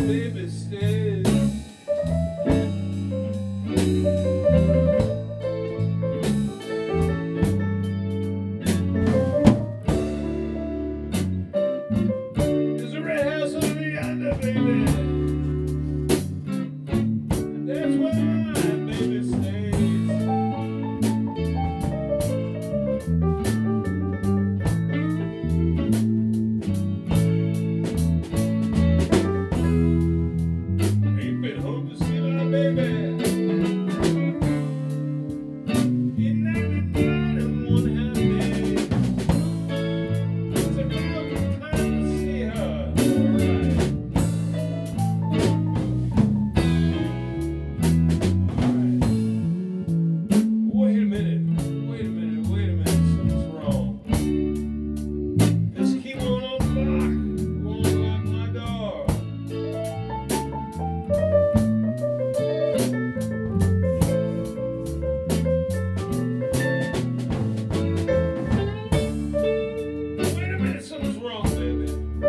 baby stays. There's a red house over yonder, baby. That's where my baby stays. Ain't been home to see my baby in 99 and one half days. It's about time to see her. Wait a minute, something's wrong. This key won't unlock my door. Wait a minute, something's wrong, baby.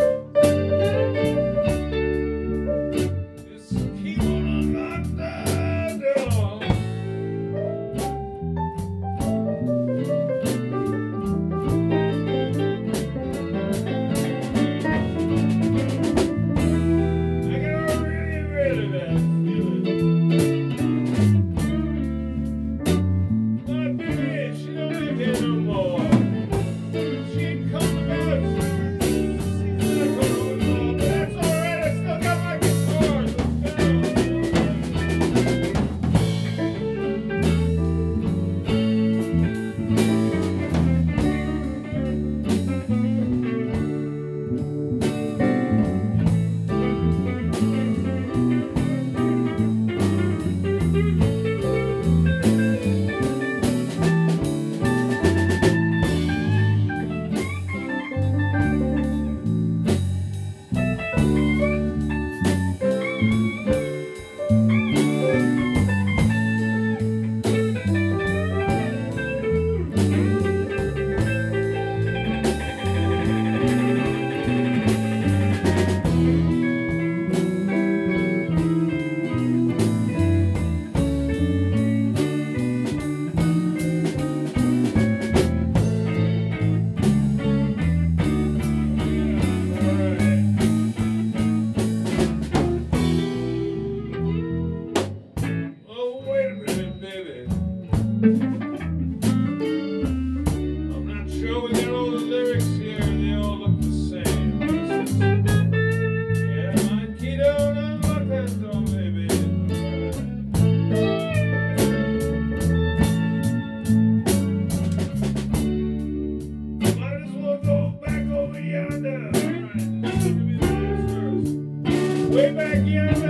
This key won't unlock the door. I got really bad feeling. My baby, she don't live here no more. She ain't coming back. She's not coming home, but that's alright. I still got my guitars. Oh, wait a minute, baby. I'm not sure we got all the lyrics here. They all look the same. Yeah, my key don't unlock that door, baby. Might as well go back over yonder. Alright, this is gonna be the last verse. Way back yonder.